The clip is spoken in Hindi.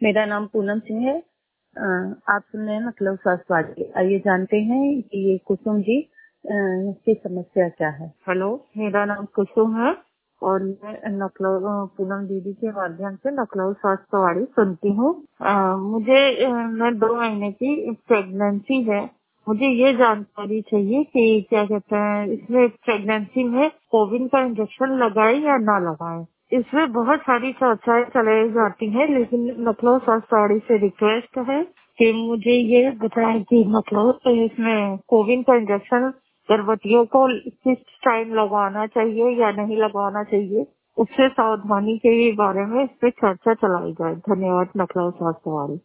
मेरा नाम पूनम सिंह है। आप सुन रहे हैं मतलब स्वास्थ्य। आइए जानते हैं कि ये कुसुम जी की समस्या क्या है। हेलो, मेरा नाम कुसुम है और मैं लखनऊ पूनम दीदी के माध्यम से लखनऊ स्वास्थ्य सुनती हूँ। मैं 2 महीने की प्रेगनेंसी है। मुझे ये जानकारी चाहिए कि क्या कहते हैं इसमें प्रेगनेंसी में कोविड का इंजेक्शन लगाए या ना लगाए। इसमें बहुत सारी चर्चाएं चलाई जाती हैं, लेकिन लखनऊ स्वास्थ्य से रिक्वेस्ट है कि मुझे ये बताएं कि मतलब इसमें कोविड का इंजेक्शन गर्भवतियों को किस टाइम लगवाना चाहिए या नहीं लगवाना चाहिए, उससे सावधानी के बारे में इस पे चर्चा चलाई जाए। धन्यवाद। लखनऊ स्वास्थ्य।